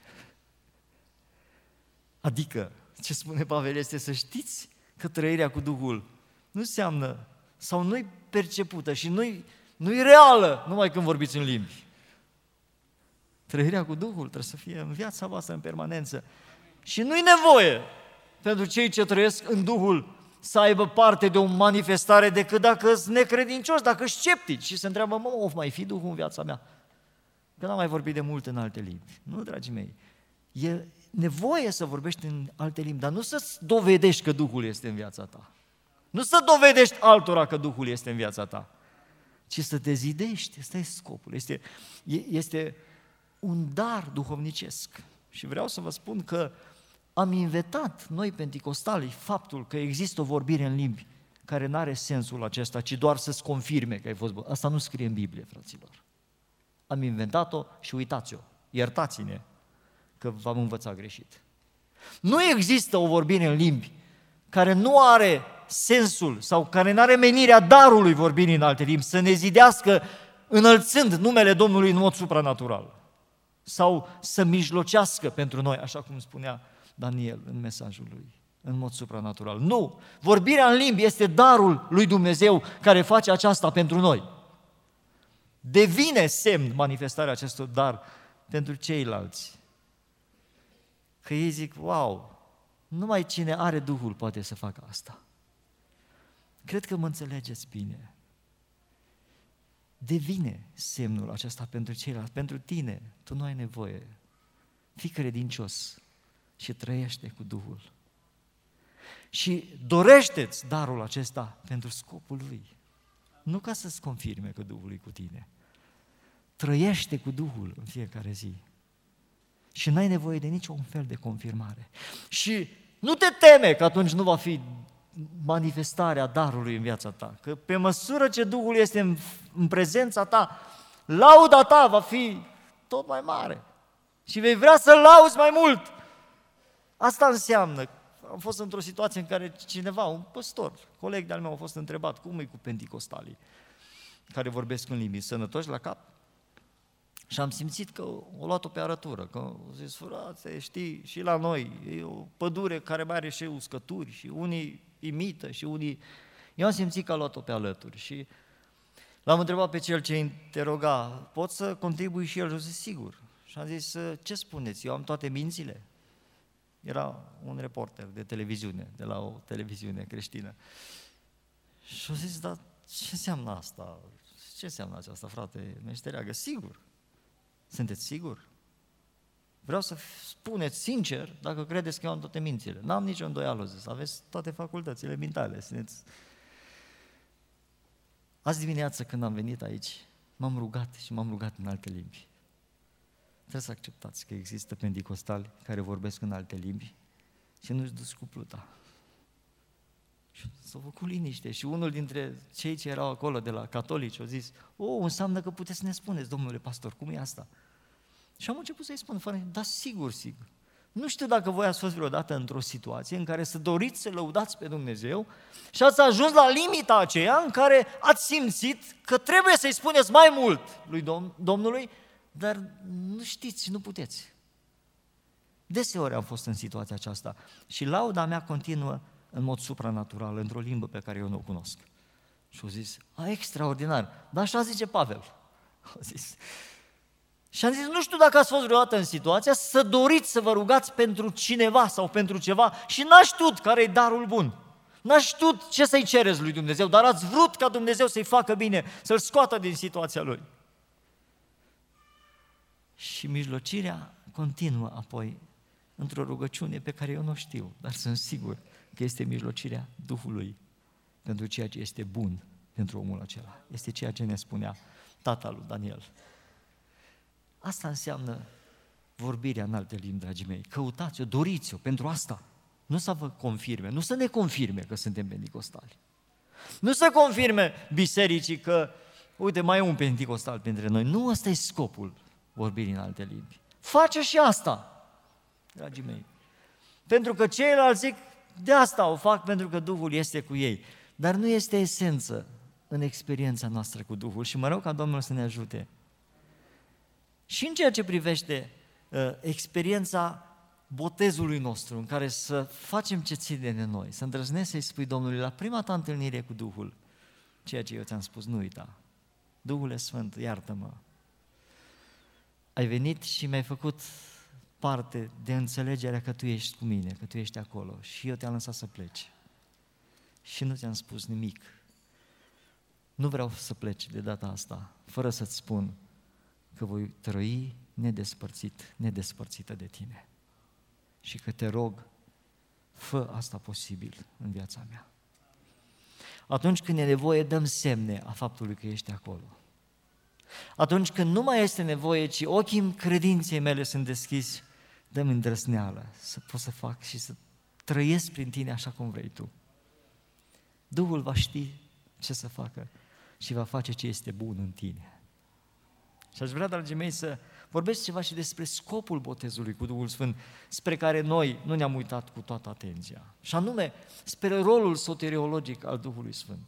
Adică, ce spune Pavel este să știți că trăirea cu Duhul nu înseamnă sau nu-i percepută și nu-i, nu-i reală numai când vorbiți în limbi. Trăirea cu Duhul trebuie să fie în viața voastră în permanență. Și nu-i nevoie pentru cei ce trăiesc în Duhul să aibă parte de o manifestare decât dacă sunt necredincioși, dacă sceptici și se întreabă, mă, of, mai fi Duhul în viața mea? Că n-am mai vorbit de mult în alte limbi. Nu, dragii mei, e nevoie să vorbești în alte limbi, dar nu să-ți dovedești că Duhul este în viața ta. Nu să dovedești altora că Duhul este în viața ta, ci să te zidești. Ăsta e scopul. Este, este un dar duhovnicesc. Și vreau să vă spun că am inventat noi penticostalii faptul că există o vorbire în limbi care nu are sensul acesta, ci doar să-ți confirme că ai fost bun. Asta nu scrie în Biblie, fraților. Am inventat-o și uitați-o. Iertați-ne că v-am învățat greșit. Nu există o vorbire în limbi care nu are sensul sau care nu are menirea darului vorbirii în alte limbi, să ne zidească înălțând numele Domnului în mod supranatural sau să mijlocească pentru noi, așa cum spunea Daniel în mesajul lui, în mod supranatural. Nu! Vorbirea în limbi este darul lui Dumnezeu care face aceasta pentru noi. Devine semn manifestarea acestui dar pentru ceilalți. Că ei zic, wow, numai cine are Duhul poate să facă asta. Cred că mă înțelegeți bine. Devine semnul acesta pentru ceilalți, pentru tine. Tu nu ai nevoie. Fii credincios și trăiește cu Duhul. Și dorește-ți darul acesta pentru scopul lui. Nu ca să-ți confirme că Duhul e cu tine. Trăiește cu Duhul în fiecare zi. Și n-ai nevoie de niciun fel de confirmare. Și nu te teme că atunci nu va fi manifestarea darului în viața ta. Că pe măsură ce Duhul este în, în prezența ta, lauda ta va fi tot mai mare. Și vei vrea să lauzi mai mult. Asta înseamnă. Am fost într-o situație în care cineva, un păstor, coleg de-al meu, a fost întrebat cum e cu penticostalii care vorbesc în limbi, sănătoși la cap? Și am simțit că o luat-o pe arătură, că au zis, frate, știi, și la noi e o pădure care mai are și uscături și unii imită și unii... Eu am simțit că a luat-o pe alături și l-am întrebat pe cel ce interoga, pot să contribui și el? Și a zis, sigur. Și am zis, ce spuneți, eu am toate mințile? Era un reporter de televiziune, de la o televiziune creștină. Și a zis, dar ce înseamnă asta? Ce înseamnă aceasta, frate meștereagă? Sigur. Sunteți sigur? Vreau să spuneți sincer dacă credeți că eu am toate mințile. N-am nicio îndoială, zis, aveți toate facultățile mentale. Sunteți... Azi dimineață când am venit aici, m-am rugat și m-am rugat în alte limbi. Trebuie să acceptați că există penticostali care vorbesc în alte limbi și nu-și duc cu pluta. Și s-a făcut liniște și unul dintre cei ce erau acolo de la catolici a zis, o, înseamnă că puteți să ne spuneți, domnule pastor, cum e asta? Și am început să-i spun, fără, da, sigur, sigur. Nu știu dacă voi ați fost vreodată într-o situație în care să doriți să lăudați pe Dumnezeu și ați ajuns la limita aceea în care ați simțit că trebuie să-i spuneți mai mult lui Dom- Domnului, dar nu știți, nu puteți. Deseori am fost în situația aceasta și lauda mea continuă în mod supranatural, într-o limbă pe care eu nu o cunosc. Și au zis, a, extraordinar, dar așa zice Pavel. Au zis. Și am zis, nu știu dacă ați fost vreodată în situația să doriți să vă rugați pentru cineva sau pentru ceva și n-ați știut care e darul bun. N-ați știut ce să-i cereți lui Dumnezeu, dar ați vrut ca Dumnezeu să-i facă bine, să-l scoată din situația lui. Și mijlocirea continuă apoi într-o rugăciune pe care eu nu știu, dar sunt sigur că este mijlocirea Duhului pentru ceea ce este bun pentru omul acela. Este ceea ce ne spunea tata lui Daniel. Asta înseamnă vorbirea în alte limbi, dragii mei. Căutați-o, doriți-o pentru asta. Nu să vă confirme, nu să ne confirme că suntem penticostali. Nu să confirme bisericii că, uite, mai e un penticostal printre noi. Nu ăsta e scopul vorbirii în alte limbi. Face și asta, dragii mei. Pentru că ceilalți zic, de asta o fac pentru că Duhul este cu ei. Dar nu este esență în experiența noastră cu Duhul și mă rog ca Domnul să ne ajute. Și în ceea ce privește uh, experiența botezului nostru, în care să facem ce ține de noi, să îndrăznesc să-i spui Domnului la prima ta întâlnire cu Duhul, ceea ce eu ți-am spus, nu uita, Duhule Sfânt, iartă-mă. Ai venit și mi-ai făcut parte de înțelegerea că Tu ești cu mine, că Tu ești acolo și eu te-am lăsat să pleci. Și nu ți-am spus nimic. Nu vreau să pleci de data asta, fără să-ți spun că voi trăi nedespărțit, nedespărțită de Tine. Și că te rog, fă asta posibil în viața mea. Atunci când e nevoie, dăm semne a faptului că ești acolo. Atunci când nu mai este nevoie, ci ochii credinței mele sunt deschiși, dă-mi îndrăzneală să pot să fac și să trăiesc prin Tine așa cum vrei Tu. Duhul va ști ce să facă și va face ce este bun în tine. Și aș vrea, dragii mei, să vorbesc ceva și despre scopul botezului cu Duhul Sfânt, spre care noi nu ne-am uitat cu toată atenția. Și anume, spre rolul soteriologic al Duhului Sfânt.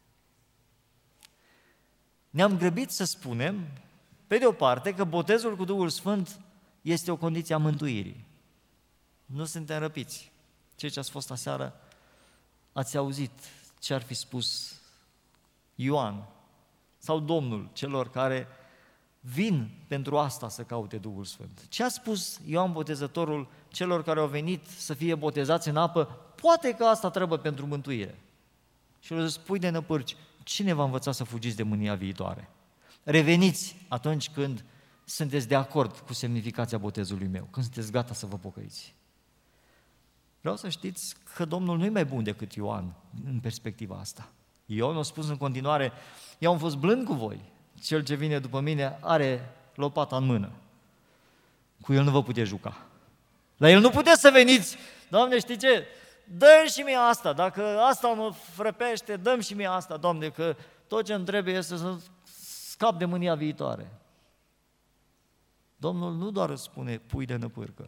Ne-am grăbit să spunem, pe de o parte, că botezul cu Duhul Sfânt este o condiție a mântuirii. Nu suntem răpiți. Cei ce ați fost aseară, ați auzit ce ar fi spus Ioan sau Domnul celor care vin pentru asta să caute Duhul Sfânt. Ce a spus Ioan Botezătorul celor care au venit să fie botezați în apă? Poate că asta trebuie pentru mântuire. Și le spui de năpârci, cine v-a învățat să fugiți de mânia viitoare? Reveniți atunci când sunteți de acord cu semnificația botezului meu, când sunteți gata să vă pocăiți. Vreau să știți că Domnul nu e mai bun decât Ioan în perspectiva asta. Ioan a spus în continuare, eu am fost blând cu voi, cel ce vine după mine are lopata în mână. Cu el nu vă puteți juca. La el nu puteți să veniți, Doamne, știi ce? Dă-mi și mie asta, dacă asta mă frăpește, dă-mi și mie asta, Doamne, că tot ce îmi trebuie este să scap de mânia viitoare. Domnul nu doar îți spune, pui de năpârcă.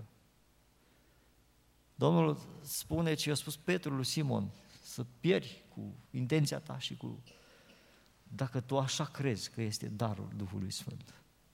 Domnul spune ce i-a spus Petru lui Simon, să pieri cu intenția ta și cu... dacă tu așa crezi că este darul Duhului Sfânt.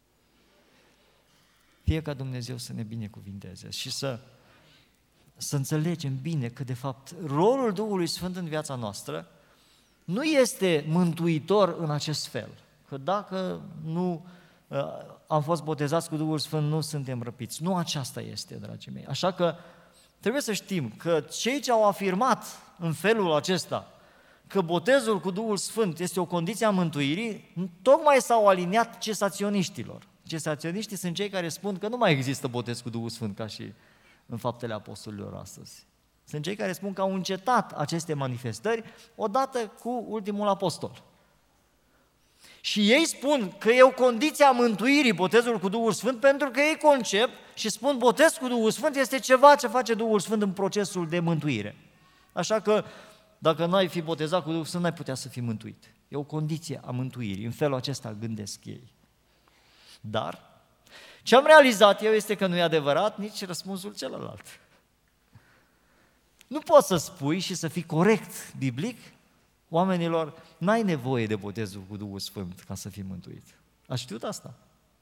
Fie ca Dumnezeu să ne binecuvinteze și să, să înțelegem bine că, de fapt, rolul Duhului Sfânt în viața noastră nu este mântuitor în acest fel. Că dacă nu uh, am fost botezați cu Duhul Sfânt, nu suntem răpiți. Nu aceasta este, dragii mei. Așa că trebuie să știm că cei ce au afirmat în felul acesta că botezul cu Duhul Sfânt este o condiție a mântuirii, tocmai s-au aliniat cesaționiștilor. Cesaționiștii sunt cei care spun că nu mai există botez cu Duhul Sfânt ca și în Faptele Apostolilor astăzi. Sunt cei care spun că au încetat aceste manifestări odată cu ultimul apostol. Și ei spun că e o condiție a mântuirii botezul cu Duhul Sfânt pentru că ei concep și spun botez cu Duhul Sfânt este ceva ce face Duhul Sfânt în procesul de mântuire. Așa că dacă n-ai fi botezat cu Duhul Sfânt, n-ai putea să fii mântuit. E o condiție a mântuirii, în felul acesta gândesc ei. Dar Ce am realizat eu este că nu e adevărat nici răspunsul celălalt. Nu poți să spui și să fii corect biblic oamenilor, n-ai nevoie de botezul cu Duhul Sfânt ca să fii mântuit. Ați știut asta?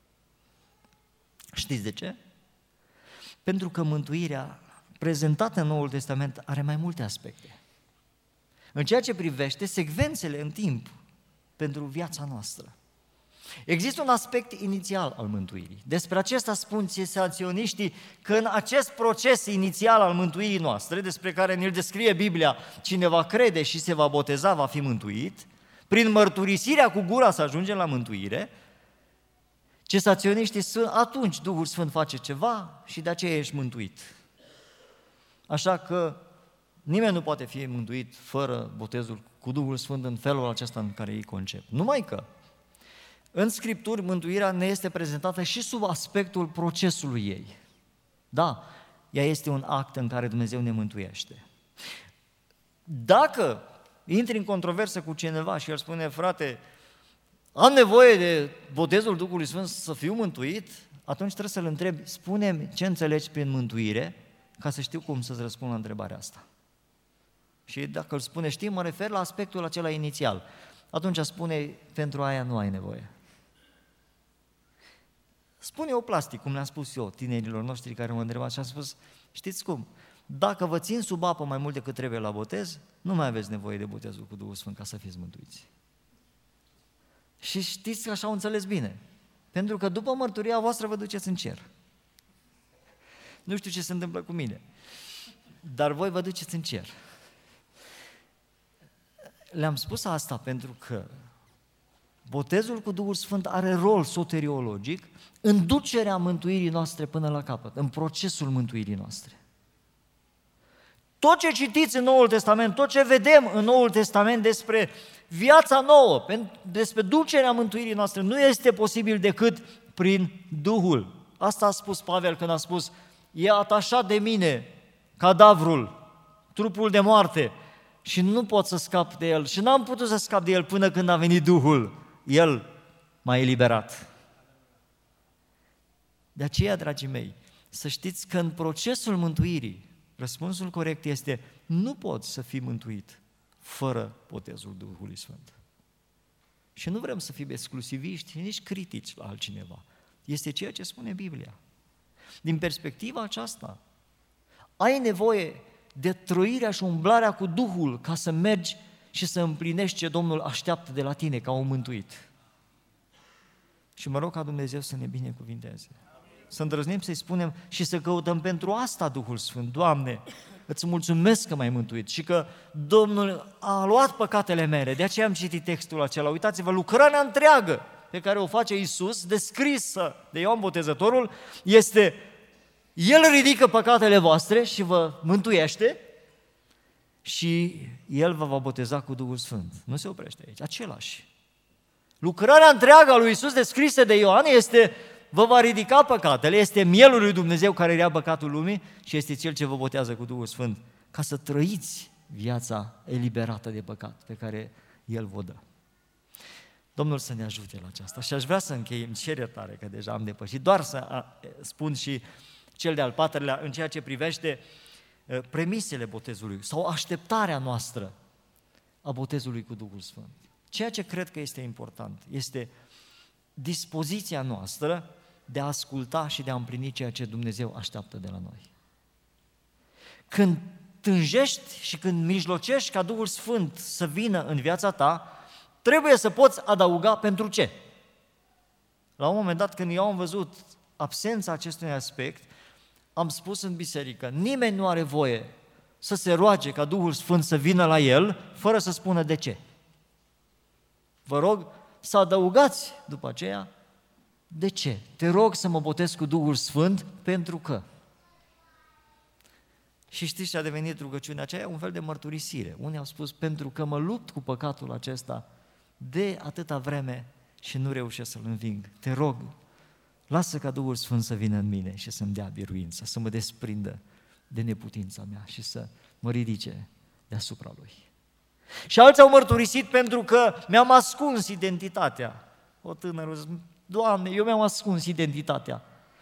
Știți de ce? Pentru că mântuirea prezentată în Noul Testament are mai multe aspecte. În ceea ce privește secvențele în timp pentru viața noastră. Există un aspect inițial al mântuirii. Despre acesta spun cesaționiștii că în acest proces inițial al mântuirii noastre, despre care ne-l descrie Biblia, cine va crede și se va boteza va fi mântuit, prin mărturisirea cu gura să ajungem la mântuire, cesaționiștii sunt, atunci Duhul Sfânt face ceva și de aceea ești mântuit. Așa că nimeni nu poate fi mântuit fără botezul cu Duhul Sfânt în felul acesta în care ei concep. Numai că în Scripturi mântuirea ne este prezentată și sub aspectul procesului ei. Da, ea este un act în care Dumnezeu ne mântuiește. Dacă intri în controversă cu cineva și el spune, frate, am nevoie de botezul Duhului Sfânt să fiu mântuit, atunci trebuie să-l întrebi, spune-mi ce înțelegi prin mântuire, ca să știu cum să-ți răspund la întrebarea asta. Și dacă îl spune, știi, mă refer la aspectul acela inițial, atunci spune, pentru aia nu ai nevoie. Spune-o plastic, cum le-am spus eu tinerilor noștri care mă întrebați și am spus, știți cum, dacă vă țin sub apă mai mult decât trebuie la botez, nu mai aveți nevoie de botezul cu Duhul Sfânt ca să fiți mântuiți. Și știți că așa au înțeles bine, pentru că după mărturia voastră vă duceți în cer. Nu știu ce se întâmplă cu mine, dar voi vă duceți în cer. Le-am spus asta pentru că botezul cu Duhul Sfânt are rol soteriologic în ducerea mântuirii noastre până la capăt, în procesul mântuirii noastre. Tot ce citiți în Noul Testament, tot ce vedem în Noul Testament despre viața nouă, despre ducerea mântuirii noastre, nu este posibil decât prin Duhul. Asta a spus Pavel când a spus, e atașat de mine cadavrul, trupul de moarte, și nu pot să scap de el și n-am putut să scap de el până când a venit Duhul. El m-a eliberat. De aceea, dragii mei, să știți că în procesul mântuirii, răspunsul corect este, nu poți să fii mântuit fără botezul Duhului Sfânt. Și nu vrem să fim exclusiviști, nici critici la altcineva. Este ceea ce spune Biblia. Din perspectiva aceasta, ai nevoie de trăirea și umblarea cu Duhul ca să mergi și să împlinești ce Domnul așteaptă de la tine ca un mântuit. Și mă rog ca Dumnezeu să ne binecuvinteze. Să îndrăznim să-i spunem și să căutăm pentru asta Duhul Sfânt. Doamne, îți mulțumesc că m-ai mântuit și că Domnul a luat păcatele mele. De aceea am citit textul acela. Uitați-vă, lucrarea întreagă pe care o face Iisus, descrisă de Ioan Botezătorul, este El ridică păcatele voastre și vă mântuiește și El vă va boteza cu Duhul Sfânt. Nu se oprește aici, același. Lucrarea întreagă a lui Iisus descrisă de Ioan este vă va ridica păcatele, este mielul lui Dumnezeu care ia păcatul lumii și este Cel ce vă botează cu Duhul Sfânt ca să trăiți viața eliberată de păcat pe care El vă dă. Domnul să ne ajute la aceasta și aș vrea să închei, îmi cer iertare că deja am depășit, doar să spun și cel de-al patrulea în ceea ce privește premisele botezului sau așteptarea noastră a botezului cu Duhul Sfânt. Ceea ce cred că este important este dispoziția noastră de a asculta și de a împlini ceea ce Dumnezeu așteaptă de la noi. Când tânjești și când mijlocești ca Duhul Sfânt să vină în viața ta, trebuie să poți adăuga pentru ce? La un moment dat, când eu am văzut absența acestui aspect, am spus în biserică, nimeni nu are voie să se roage ca Duhul Sfânt să vină la el, fără să spună de ce. Vă rog să adăugați după aceea, de ce? Te rog să mă botez cu Duhul Sfânt pentru că. Și știți ce a devenit rugăciunea aceea? Un fel de mărturisire. Unii au spus, pentru că mă lupt cu păcatul acesta de atâta vreme și nu reușesc să-l înving. Te rog, lasă ca Duhul Sfânt să vină în mine și să-mi dea biruință, să mă desprindă de neputința mea și să mă ridice deasupra Lui. Și alții au mărturisit pentru că mi-am ascuns identitatea. O tânără zice, Doamne, eu mi-am ascuns identitatea.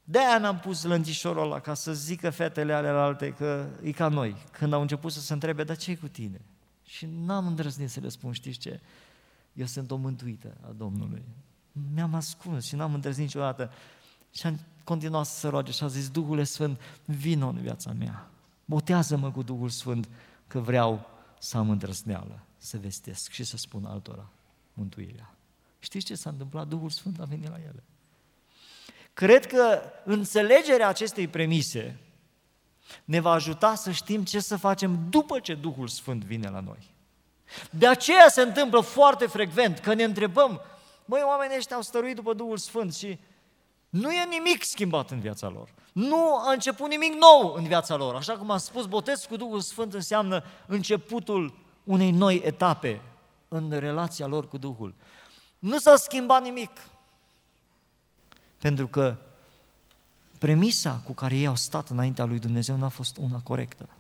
De-aia n-am pus lăntișorul ăla, ca să zică fetele alelalte că e ca noi. Când au început să se întrebe, dar ce-i cu tine? Și n-am îndrăznit să le spun, știți ce? Eu sunt o mântuită a Domnului. Mi-am ascuns și n-am îndrăznit niciodată. Și am continuat să se roage și a zis, Duhul Sfânt, vină în viața mea. Botează-mă cu Duhul Sfânt, că vreau să am îndrăzneală, să vestesc și să spun altora mântuirea. Știți ce s-a întâmplat? Duhul Sfânt a venit la ele. Cred că înțelegerea acestei premise ne va ajuta să știm ce să facem după ce Duhul Sfânt vine la noi. De aceea se întâmplă foarte frecvent că ne întrebăm, măi, oamenii ăștia au stăruit după Duhul Sfânt și nu e nimic schimbat în viața lor. Nu a început nimic nou în viața lor. Așa cum am spus, botezul cu Duhul Sfânt înseamnă începutul unei noi etape în relația lor cu Duhul. Nu s-a schimbat nimic. Pentru că premisa cu care ei au stat înaintea lui Dumnezeu n-a fost una corectă.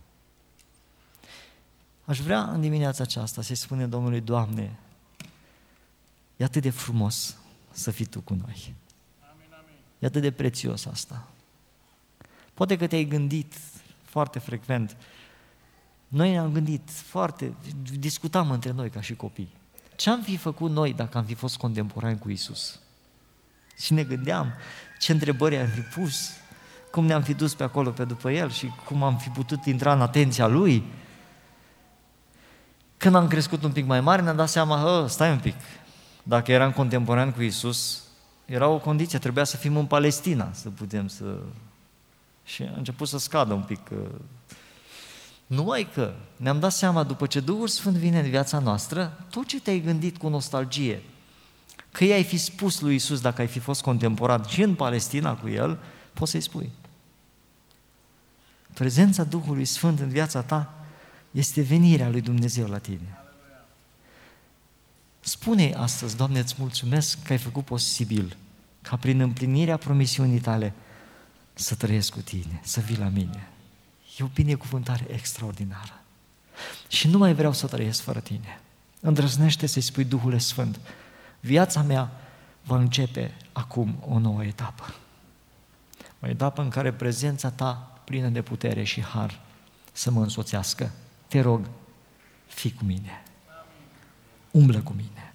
Aș vrea în dimineața aceasta să-i spune Domnului, Doamne, e atât de frumos să fii Tu cu noi. E atât de prețios asta. Poate că te-ai gândit foarte frecvent. Noi ne-am gândit foarte, discutam între noi ca și copii. Ce-am fi făcut noi dacă am fi fost contemporani cu Iisus? Și ne gândeam ce întrebări am fi pus, cum ne-am fi dus pe acolo pe după El și cum am fi putut intra în atenția Lui. Când am crescut un pic mai mare, ne-am dat seama, stai un pic, dacă eram contemporan cu Iisus, era o condiție, trebuia să fim în Palestina, să putem să... Și a început să scadă un pic. Numai că ne-am dat seama, după ce Duhul Sfânt vine în viața noastră, tot ce te-ai gândit cu nostalgie, că i-ai fi spus lui Iisus dacă ai fi fost contemporan și în Palestina cu El, poți să-i spui. Prezența Duhului Sfânt în viața ta este venirea lui Dumnezeu la tine. Spune-i astăzi, Doamne, îți mulțumesc că ai făcut posibil ca prin împlinirea promisiunii tale să trăiesc cu tine, să vii la mine. E o binecuvântare extraordinară. Și nu mai vreau să trăiesc fără tine. Îndrăznește să-i spui, Duhul Sfânt, viața mea va începe acum o nouă etapă. O etapă în care prezența ta, plină de putere și har, să mă însoțească. Te rog, fii cu mine. Umblă cu mine.